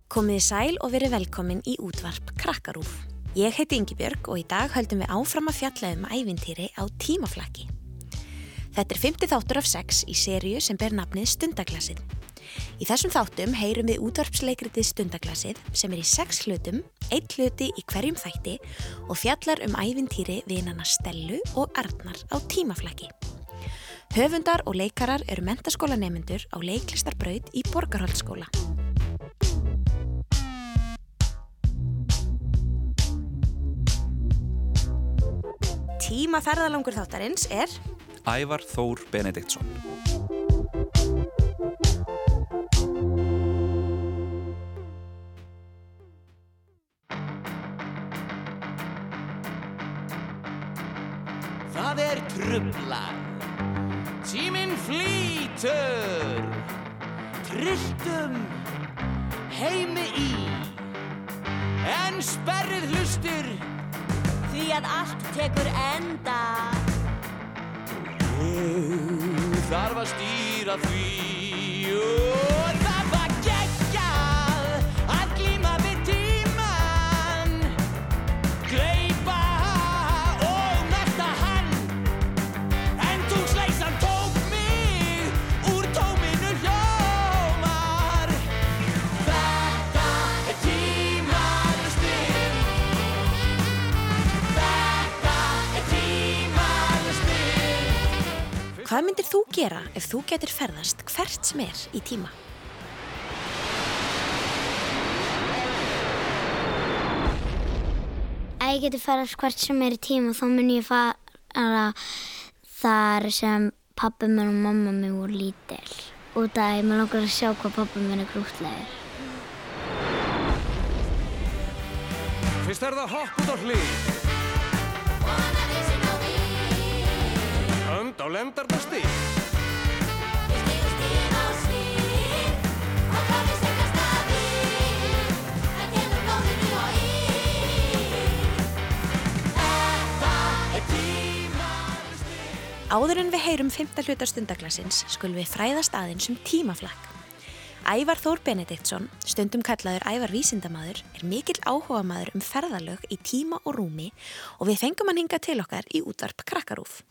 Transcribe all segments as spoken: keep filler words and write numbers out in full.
Komiði sæl og verið velkomin í útvarp Krakkarúf. Ég heiti Ingibjörg og í dag höldum við áfram að fjalla um ævintýri á tímaflaki. Þetta er fimmti þáttur af sex í seríu sem ber nafnið Stundaglasið. Í þessum þáttum heyrum við útvarpsleikritið Stundaglasið sem er í sex hlutum, einn hluti í hverjum þætti og fjallar um ævintýri vinanna Stellu og Arnar á tímaflaki. Höfundar og leikarar eru menntaskólanemendur á leiklistarbraut í Borgarholtsskóla. Tíma ferðalangur þáttarins er Ævar Þór Benediktsson. Það er truflar, tíminn flýtur, trylltum heimi í, en sperrið hlustir, því að allt tekur enda. Ég þarf að stýra því og það var geggjað að glíma við tímann, gleypa og melta hann, en tunglsleysan tók mig úr tóminu hljómar. Þetta er tímalaust spil. Hvað myndir þú gera ef þú getur ferðast hvert sem er í tíma? Ef ég getur ferðast hvert sem er í tíma þá mun ég fara þar sem pabbi minn og mamma minn voru lítil. Út af að ég mun langar að sjá hvað pabbi minn er krúttlegur. Fyrst er það hopp út á hlið, önd á lendarnar stíg. Áður en við heyrum fimmta hluta Stundaglasins skulum við fræðast aðeins um tímaflakk. Ævar Þór Benediktsson, stundum kallaður Ævar vísindamaður, er mikill áhugamaður um ferðalög í tíma og rúmi og við fengum hann hingað til okkar í útvarp Krakkarúf.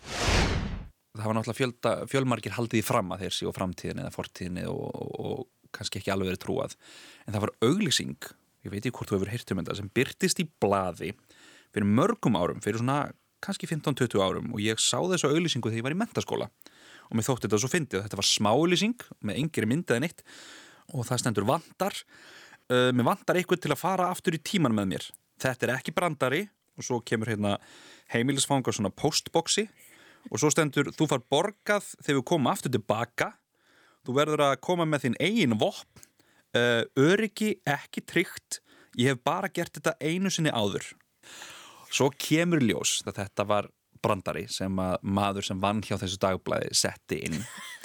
Það var náttúrulega fjölda, fjölmargir haldið í fram að þeir séu á framtíðinni eða fortíðinni og, og, og kannski ekki alveg verið trúað. En það var auglýsing, ég veit ekki hvort þú hefur heyrt um þetta, sem birtist í blaði fyrir mörgum árum, fyrir svona kannski fimmtán til tuttugu árum og ég sá þessu auglýsingu þegar ég var í menntaskóla og mér þótti þetta svo fyndið. Þetta var smáauglýsing með engri mynd eða neitt og það stendur vantar, uh, mér vantar eitthvað til að fara aftur í tíman með mér. Þetta er ekki brandari og svo kemur hérna heimilisfang á svona postboxi og svo stendur þú far borgað þegar við komum aftur tilbaka, þú verður að koma með þín eigin vopn, uh, öryggi ekki tryggt, ég hef bara gert þetta einu sinni áður. Svo kemur ljós að þetta var brandari sem að maður sem vann hjá þessu dagblaði setti inn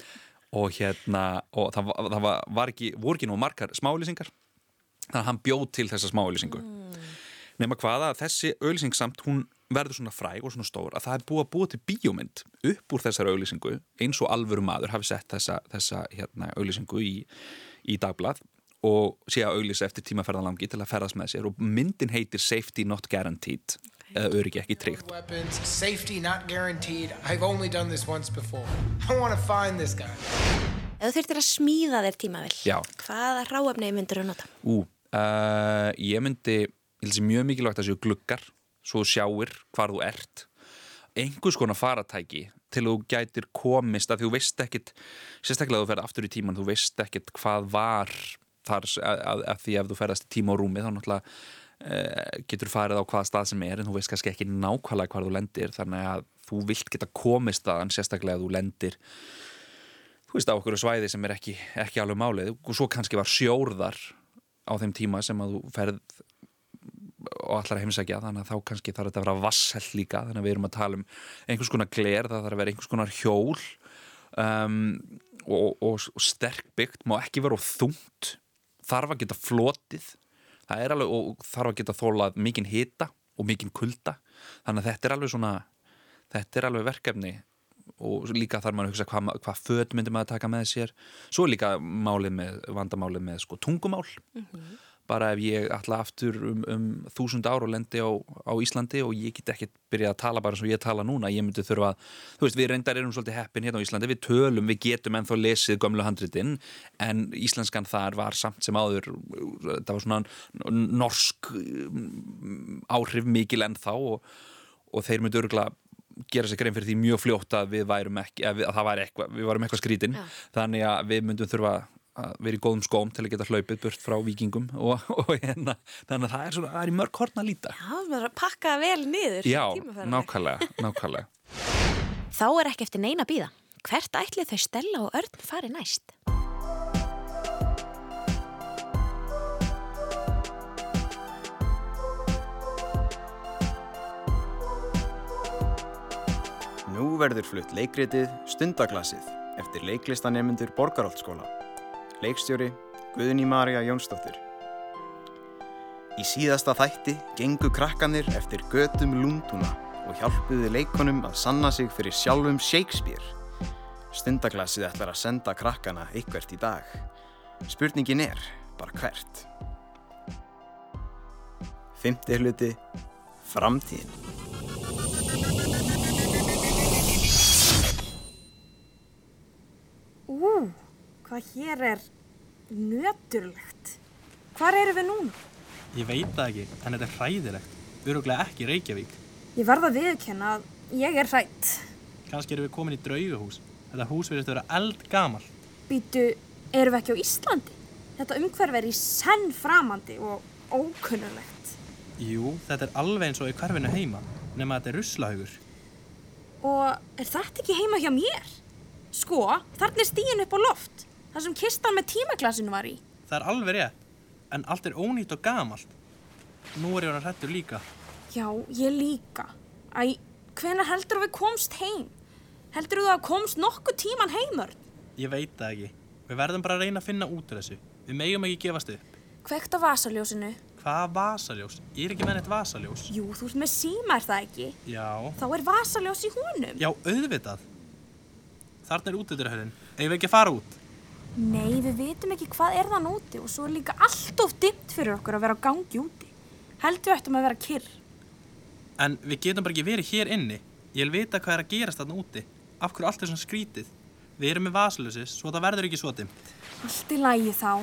og hérna og það, var, það var, var ekki, voru ekki nú margar smáauglýsingar þannig að hann bjóð til þessa smáauglýsingu mm. nema hvað að þessi auglýsing samt hún verður svona fræg og svona stór að það er búið að búa til bíómynd upp úr þessari auglýsingu eins og alvöru maður hafi sett þessa, þessa hérna, auglýsingu í, í dagblað og sé að auglýsa eftir tímaferðalangi til að ferðast með sér og myndin heitir Safety Not Guaranteed eða öryggi ekki tryggt. Weapons, safety not guaranteed. I've only done this once before. I want to find this guy. Ef þú þurftir að smíða þér tímavél, Já. hvaða hráefni myndir þú nota? Ú, uh, ég myndi, ég held sér mjög mikilvægt að séu gluggar, svo þú sjáir hvar þú ert. Einhvers konar faratæki til þú gætir komist að þú veist ekkit, sérstaklega að þú ferð aftur í tíman, þú veist ekkit hvað var þar að, að, að því ef þú ferðast í tíma og rúmi þá náttúrulega getur farið á hvaða stað sem er en þú veist kannski ekki nákvæmlega hvar þú lendir þannig að þú vilt geta komist þaðan sérstaklega að þú lendir þú veist á okkur svæði sem er ekki, ekki alveg málið og svo kannski var sjór þar á þeim tíma sem að þú ferð og allar að heimsækja þannig að þá kannski þarf þetta að vera vasshell líka þannig að við erum að tala um einhvers konar gler það þarf að vera einhvers konar hjól um, og, og, og sterk byggt má ekki vera of þungt þarf að geta flotið það er alveg og þarf að geta þolað mikinn hita og mikinn kulda þannig að þetta er alveg svona þetta er alveg verkefni og líka þarf maður að hugsa hvað, hvað föt myndi maður að taka með sér svo líka málið með, vandamálið með sko tungumál mm-hmm. bara ef ég ætla aftur um, um þúsund ár og lendi á, á Íslandi og ég get ekki byrjað að tala bara eins og ég tala núna, ég myndi þurfa að, þú veist, við reyndar erum svolítið heppin hérna á Íslandi, við tölum, við getum ennþá lesið gömlu handritin, en íslenskan þar var samt sem áður, það var svona norsk áhrif mikil ennþá og, og þeir myndi örugglega gera sér grein fyrir því mjög fljótt að við værum ekki, að, við, að það væri eitthvað, við varum eitthvað skrítin, ja. Þannig að við myndum þurfa að vera í góðum skóm til að geta hlaupið burt frá víkingum og, og hérna, þannig að það er, svona, það er í mörg horn að líta. Já, það er að pakka vel niður. Já, nákvæmlega, nákvæmlega. Þá er ekki eftir neina bíða. Hvert ætli þau Stella og Örn fari næst? Nú verður flutt leikritið Stundaglasið eftir leiklistanemendur Borgarholtsskóla. Leikstjóri Guðný María Jónsdóttir. Í síðasta þætti gengu krakkanir eftir götum Lundúna og hjálpuðu leikonum að sanna sig fyrir sjálfum Shakespeare. Stundaglasið ætlar að senda krakkana eitthvert í dag. Spurningin er bara hvert. Fimmti hluti, framtíðin. Ú, hvað hér er nöturlegt. Hvar erum við núna? Ég veit það ekki, en þetta er hræðilegt. Örugglega ekki Reykjavík. Ég verð að viðurkenna að ég er hrædd. Kannski erum við komin í draugahús. Þetta hús virðist vera eldgamalt. Býtu, erum við ekki á Íslandi? Þetta umhverfi er í senn framandi og ókunnulegt. Jú, þetta er alveg eins og í hverfinu heima, nema þetta er ruslahaugur. Og er þetta ekki heima hjá mér? Sko, þarna er stíin upp á loft, þar sem kistan með tímaglasinu var í. Það er alveg rétt, en allt er ónýtt og gamalt. Nú er ég orðinn hræddur líka. Já, ég líka. Æ, hvenær heldur við komst heim? Heldur þú að komst nokkuð tíman heimörn? Ég veit það ekki. Við verðum bara að reyna að finna út úr þessu. Við megum ekki gefast upp. Kveikt á vasaljósinu. Hvað vasaljós? Ég er ekki með neitt vasaljós. Jú, þú ert með síma, er það ekki? Já. Þá er vasaljós í honum. Já, auðvitað. Þarna er útidyrahurðin. Eigum við ekki að fara út? Nei, við vitum ekki hvað er þann úti og svo er líka allt of dimmt fyrir okkur að vera á gangi úti. Heldur við ættum að vera kyrr. En við getum bara ekki verið hér inni. Ég vil vita hvað er að gerast þarna úti. Af hverju allt er svona skrítið. Við erum með vasaljósið, svo það verður ekki svo dimmt. Allt í lagi þá.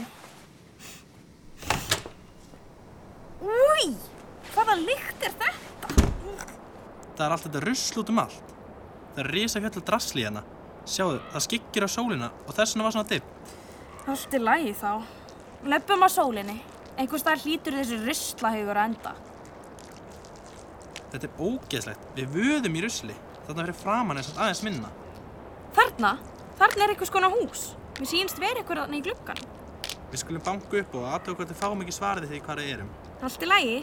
Új, hvaða lykt er þetta? Það er allt þetta rusl út um allt. Það er risafjallu drasli hérna. Sjáðu, það skyggir á sólina og þess vegna var svona dimmt. Allt í lagi þá. Löbbum á sólinni. Einhvers staðar hlýtur þessi ruslahaugur að enda. Þetta er ógeðslegt. Við vöðum í rusli. Þarna fyrir framan eins og aðeins minna. Þarna? Þarna er einhvers konar hús. Mér sýnst verið einhver þarna í gluggan. Við skulum banka upp og aðtöku hvort við fáum ekki svarið því hvað við erum. Allt í lagi.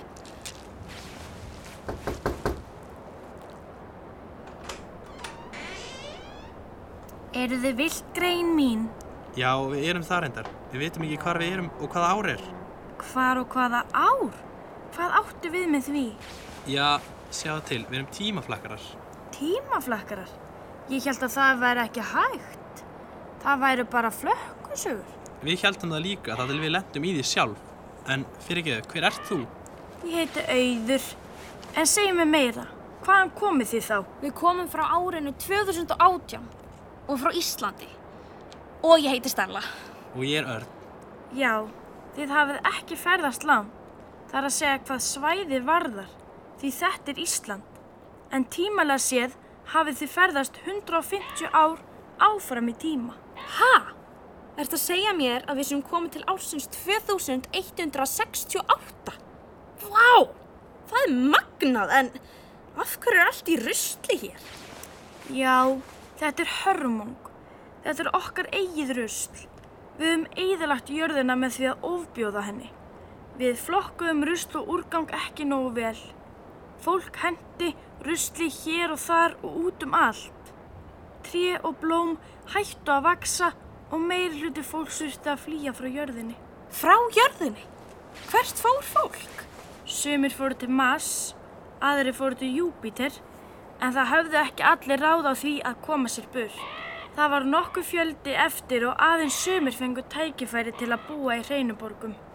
Eru þið villgrein mín? Já, við erum þar reyndar. Við vitum ekki hvar við erum og hvaða ár er. Hvar og hvaða ár? Hvað áttu við með því? Já, sjáðu til, við erum tímaflakkarar. Tímaflakkarar? Ég hélt að það væri ekki hægt. Það væri bara flökkusögur. Við héldum það líka þar til við lentum í því sjálf. En fyrirgeðu, hver ert þú? Ég heiti Auður. En segjum mig meira. Hvaðan komið þið þá? Við komum frá árinu tvö þúsund og átján og frá Íslandi. Og ég heiti Stella. Og ég er Örn. Já, þið hafið ekki ferðast langt. Það er að segja hvað svæði varðar. Því þetta er Ísland. En tímalega séð hafið þið ferðast hundrað og fimmtíu ár áfram í tíma. Ha? Ertu að segja mér að við sem komum til ársins tvö þúsund hundrað sextíu og átta? Vá! Það er magnað, en af hverju er allt í rusli hér? Já, þetta er hörmung. Þetta er okkar eigið rusl. Við höfum eyðilagt jörðina með því að ofbjóða henni. Við flokkuðum rusl og úrgang ekki nógu vel. Fólk hendi rusli hér og þar og út um allt. Tré og blóm hættu að vaxa og meiri hluti fólks þurfti að flýja frá jörðinni. Frá jörðinni? Hvert fór fólk? Sumir fóru til Mars, aðrir fóru til Júpíter, en það höfðu ekki allir ráð á því að koma sér burt. Það var nokkuð fjöldi eftir og aðeins sumir fengu tækifæri til að búa í hreinuborgum.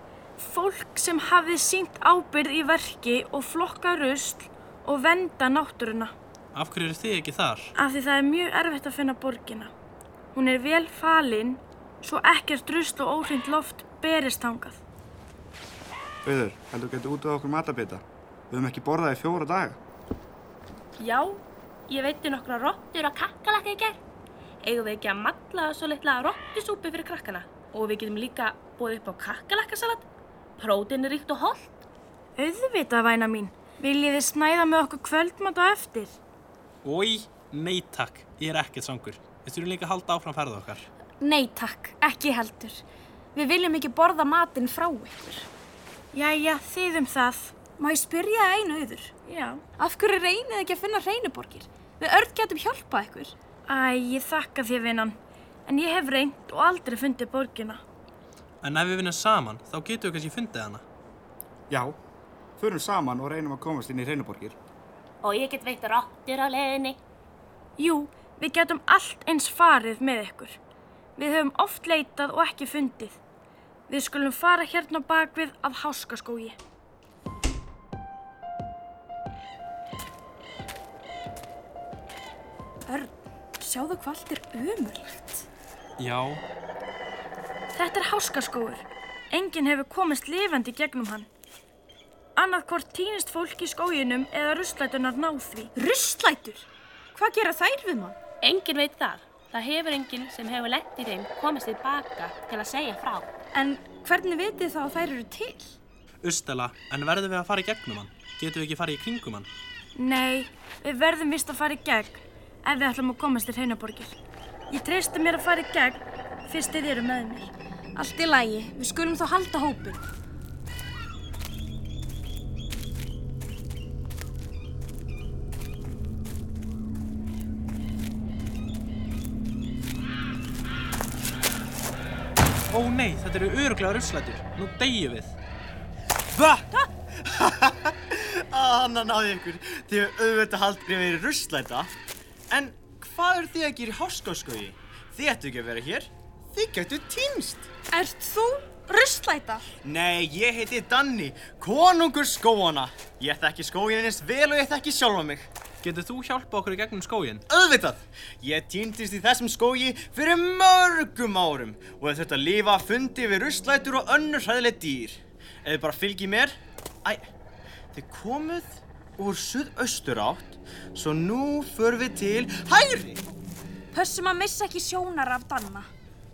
Fólk sem hafði sýnt ábyrgð í verki og flokka rusl og vernda náttúruna. Af hverju eru þið ekki þar? Af því það er mjög erfitt að finna borgina. Hún er vel falin, svo ekkert rusl og óhreint loft berist þangað. Auður, heldur þú getur útvegað okkur matabita? Við höfum ekki borðað í fjóra daga. Já, ég veiti nokkra rottur og kakkalakka í gær. Eigum við ekki að malla svo litla rottusúpu fyrir krakkana? Og við getum líka boðið upp á kakkalakkasalat. Próteinríkt og hollt. Auðvitað, væna mín. Viljið þið snæða með okkur kvöldmat á eftir? Ói, nei takk, ég er ekkert svangur. Við þurfum líka að halda áfram ferð okkar. Nei takk, ekki heldur. Við viljum ekki borða matinn frá ykkur. Jæja, þið um það. Má ég spyrja einu auður? Já. Af hverju reynið ekki að finna hreinuborgir? Við Örn getum hjálpað ykkur. Æ, ég þakka þér, vinan. En ég hef reynt og aldrei fundið borgina. En ef við vinnum saman, þá getum við kannski fundið hana. Já, förum saman og reynum að komast inn í hreinuborgir. Og ég get veitt rottur á leiðinni. Jú, við getum allt eins farið með ykkur. Við höfum oft leitað og ekki fundið. Við skulum fara hérna bakvið að Háskaskógi. Örn, sjáðu hvað allt er ömurlegt. Já. Þetta er Háskaskógur. Enginn hefur komist lifandi gegnum hann. Annað hvort týnist fólk í skóginum eða russlæturnar ná því. Russlætur? Hvað gera þær við mann? Enginn veit það. Það hefur enginn sem hefur lent í þeim komist tilbaka til að segja frá. En hvernig vitið þá að þær eru til? Ustela, en verðum við að fara í gegnum hann? Getum við ekki farið í kringum hann? Nei, við verðum vist að fara í gegn ef við ætlum að komast til hreinuborgir. Ég treysti mér að fara í gegn fyrst þið eru með mér. Allt í lagi, við skulum þá halda hópinn. Ó nei, þetta eru örugglega russlætur. Nú deyjum við. Hva? Anna náði ykkur. Þið hefur auðvitað haldið að vera russlæta. En hvað eru þið að gera í Háskaskógi? Þið ættu ekki að vera hér. Þið gætu týnst. Ert þú russlæta? Nei, ég heiti Danni, konungur skóana. Ég þekki skóginn eins vel og ég þekki sjálfa mig. Getur þú hjálpað okkur í gegnum skóginn? Auðvitað! Ég týndist í þessum skógi fyrir mörgum árum og hef þurft að lifa að fundi við russlætur og önnur hræðileg dýr. Ef þið bara fylgið mér... Æ, þið komuð úr suðausturátt, svo nú förum við til hægri. Pössum að missa ekki sjónar af Danna.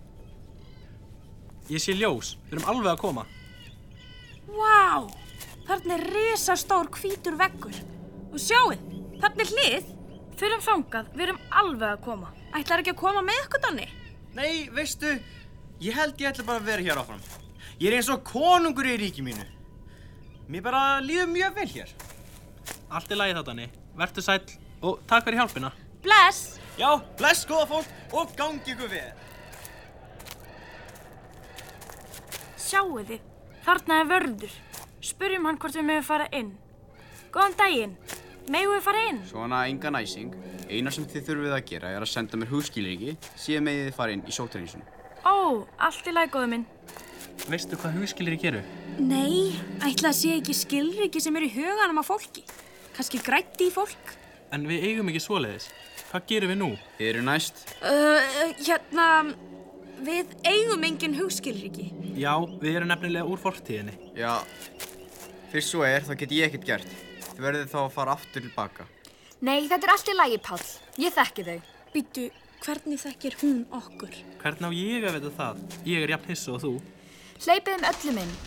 Ég sé ljós. Við erum alveg að koma. Vá! Þarna er risastór hvítur veggur. Og sjáið, þarna er hlið. Förum þangað, við erum alveg að koma. Ætlar ekki að koma með ykkur, Danni? Nei, veistu, ég held ég ætla bara að vera hér áfram. Ég er eins og konungur í ríki mínu. Mér bara líður mjög vel hér. Allt í lagi þá, Danni. Vertu sæll og takk fyrir hjálpina. Bless! Já, bless góða fólk og gangi ykkur vel. Sjáu þið, þarna er vörður. Spurjum hann hvort við megum fara inn. Góðan daginn, megum við fara inn? Svona enga næsing. Eina sem þið þurfið að gera er að senda mér hugskilríki, síðan megið þið fara inn í sótthreinsun. Ó, allt í lagi, góði minn. Veistu hvað hugskilríki eru? Nei, ætla að sé ekki skilríki sem eru í huganum á fólki. Kannski græddi í fólk. En við eigum ekki svoleiðis. Hvað gerum við nú? Þið eru næst. Uh, hérna, við eigum engin hugskilríki. Já, við erum nefnilega úr fortíðinni. Já, fyrst svo er, þá get ég ekkert gert. Þið verðið þá að fara aftur tilbaka. Nei, þetta er allt í lagi, Páll. Ég þekki þau. Býtu, hvernig þekkir hún okkur? Hvernig á ég að vita það? Ég er jafn hissa og þú. Hleypið um öllum inn.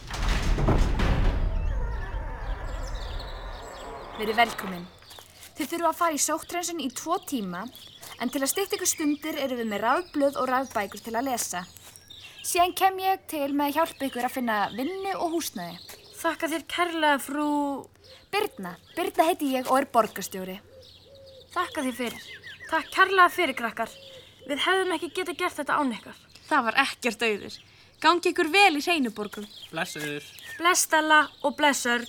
Verið velkomin. Þið þurfa að fara í sótthreinsun í tvo tíma, en til að stytta ykkur stundir erum við með rafblöð og rafbækur til að lesa. Síðan kem ég til með að hjálpa ykkur að finna vinnu og húsnæði. Þakka þér kærlega, frú... Birna. Birna heiti ég og er borgarstjóri. Þakka þér fyrir. Takk kærlega fyrir, krakkar. Við hefðum ekki getað gert þetta án ykkar. Það var ekkert auður. Gangi ykkur vel í hreinuborgum. Bless auður. Bless Stella og bless Örn.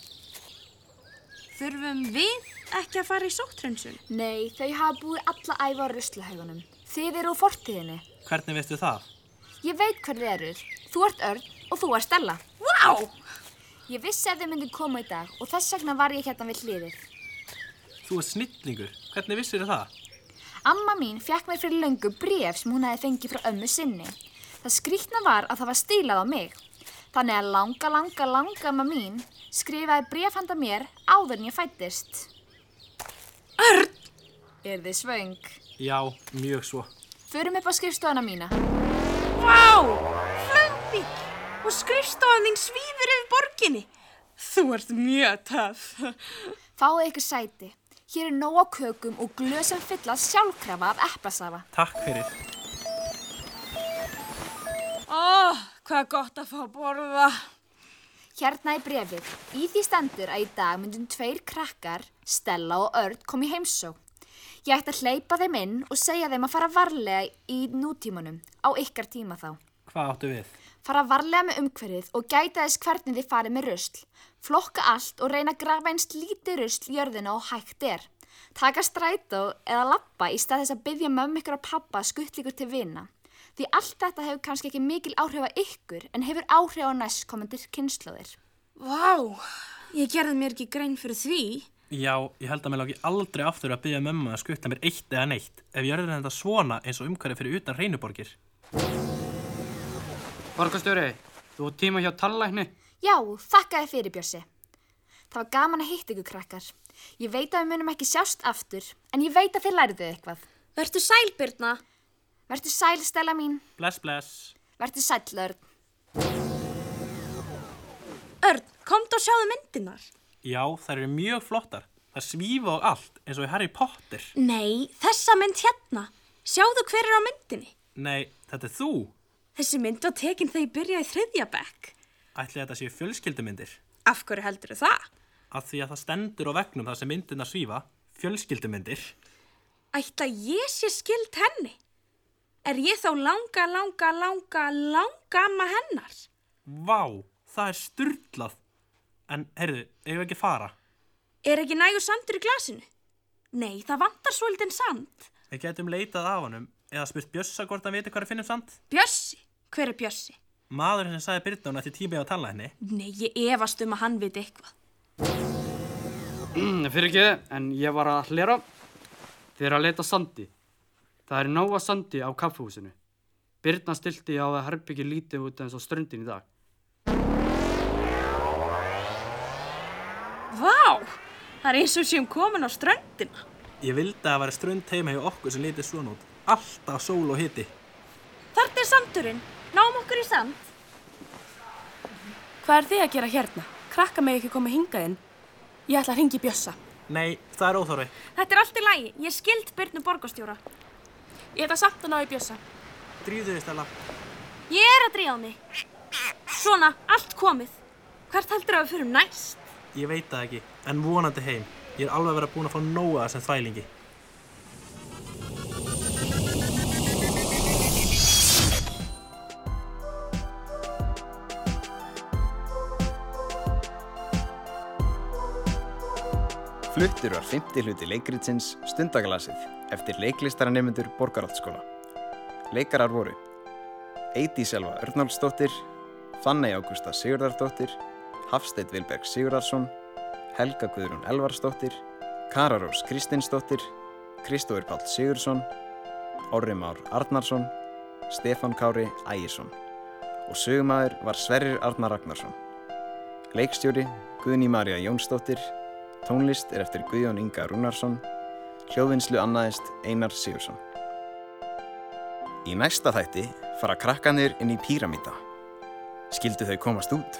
Þurfum við ekki að fara í sótthreinsun? Nei, þau hafa búið alla æfa á ruslahaugunum. Þið eru úr fortíðinni. Hvernig veistu það? Ég veit hver þið eruð. Þú ert Örn og þú ert Stella. Vá! Vá! Ég vissi að þið myndi koma í dag og þess vegna var ég hérna við hliðið. Þú ert snillingur. Hvernig vissirðu það? Amma mín fékk mér fyrir löngu bréf sem hún hefði fengið frá ömmu sinni. Það skrýtna var að það var stílað á mig. Þannig að langa, langa, langa amma mín skrifaði bréf handa mér áður en ég fæddist. Örn! Er þið svöng? Já, mjög svo. Förum upp á skrifstofuna mína. Vá! Hlaumbíll! Og skrifstofan þín svífur yfir borginni. Þú ert mjög töff. Fáðu ykkur sæti. Hér er nóg á kökum og glös sem fyllast sjálfkrafa af eplasafa. Takk fyrir. Ó, hvað gott að fá að borða. Hérna í bréfið. Í því stendur að í dag myndum tveir krakkar, Stella og Örn, kom í heimsókn. Ég ætti að hleypa þeim inn og segja þeim að fara varlega í nútímanum, á ykkar tíma þá. Hvað áttu við? Fara varlega með umhverfið og gæta þess hvernig þið farið með rusl. Flokka allt og reyna að grafa eins lítið rusl í jörðina og hægt er. Taka strætó eða labba í stað þess að biðja mömmu ykkur og pappa að skuttla ykkur til vina. Því allt þetta hefur kannski ekki mikil áhrif á ykkur en hefur áhrif á næstkomandi kynslóðir. Vá, ég gerði mér ekki grein fyrir því. Já, ég held að mér lóki aldrei aftur að biðja mömmu að skutta mér eitt eða neitt ef jörðin er þetta svona eins og umhverfið fyrir utan Reynuborgir. Borgarstjóri, þú átt tíma hjá tannlækni? Já, þakka þér fyrir, Bjössi. Það var gaman að hitta ykkur, krakkar. Ég veit að við munum ekki sjást aftur, en ég veit að þið lærðu eitthvað. Vertu sæl, Birna. Vertu sæl, Stella mín. Bless, bless. Vertu sæll, Örn. Örn, komdu og sjáðu myndirnar. Já, þær eru mjög flottar. Það svífa og allt, eins og í Harry Potter. Nei, þessa mynd hérna. Sjáðu hver er á myndinni. Nei, þetta er þú. Þessi mynd var tekin þegar ég byrjaði í þriðja bekk. Ætli þetta séu fjölskyldumyndir? Af hverju heldurðu það? Af því að það stendur á veggnum þar sem myndirnar svífa, fjölskyldumyndir. Ætla ég sé skyld henni? Er ég þá langa, langa, langa, langa amma hennar? Vá, það er sturlað. En, heyrðu, eigum við ekki fara? Er ekki nægur sandur í glasinu? Nei, það vantar svolítinn sand. Við getum leitað af honum eða spurt Bjössa hvort hann viti hvað er finnum sand. Bjössi? Hver er Bjössi? Maðurinn sem sagði Birnu eftir tíma á tannlækni. Nei, ég efast um að hann viti eitthvað. Mm, fyrir ekki, en ég var að hlera. Þið er að leita sandi. Það er nóga sandi á kaffihúsinu. Birna stilti á að herbyggja lítið út eins og ströndin í dag. Vá, það er eins og séum komin á ströndina. Ég vildi að það væri strönd heima hjá okkur sem litið svona út. Alltaf sól og hiti. Þarna er sandurinn. Náum okkur í sand. Hvað er þið að gera hérna? Krakka mig ekki koma hingað inn. Ég ætla að hringi Bjössa. Nei, það er óþarfi. Þetta er allt í lagi. Ég skild Birnu borgarstjóra. Ég ætla samt að ná í Bjössa. Drífðu þig, Stella. Ég er að drífa mig. Svona, allt komið. Hvert heldur að við förum næst? Ég veit það ekki, en vonandi heim. Ég er alveg verið búin að fá nóga sem þvælingi. Fluttur var fimmti hluti leikritsins Stundaglasið eftir leiklistarannemendur Borgarholtsskóla. Leikarar voru Eydís Elva Örnólfsdóttir, Fanney Ágústa Sigurðardóttir, Hafsteinn Vilberg Sigurðarsson, Helga Guðrún Elvarsdóttir, Kara Rós Kristinsdóttir, Kristófur Páll Sigurðsson, Orri Már Arnarsson, Stefán Kári Ægisson og sögumaður var Sverrir Arnar Ragnarsson. Leikstjóri Guðný María Jónsdóttir, tónlist er eftir Guðjón Inga Rúnarsson, hljóðvinnslu annaðist Einar Sigursson. Í næsta þætti fara krakkarnir inn í píramída. Skyldu þau komast út?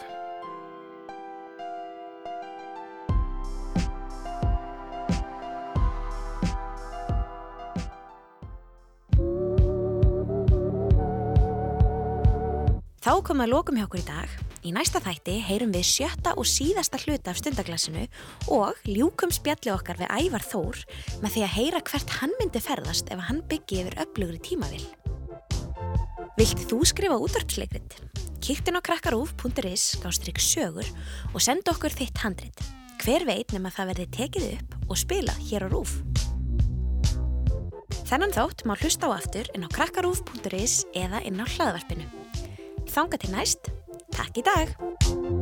Þá komum við að lokum hjá okkur í dag. Í næsta þætti heyrum við sjötta og síðasta hluta af Stundaglasinu og ljúkum spjalli okkar við Ævar Þór með því að heyra hvert hann myndi ferðast ef hann byggi yfir öflugri tímavél. Vilt þú skrifa útvarpsleikrit? Kíktu inn á krakkarúv punktur is skástrik sögur og senda okkur þitt handrit. Hver veit nema það verði tekið upp og spilað hér á RÚV. Þennan þátt má hlusta á aftur inn á krakkarúv punktur is eða inn á hlaðvarpinu. Þangað til næst, takk í dag!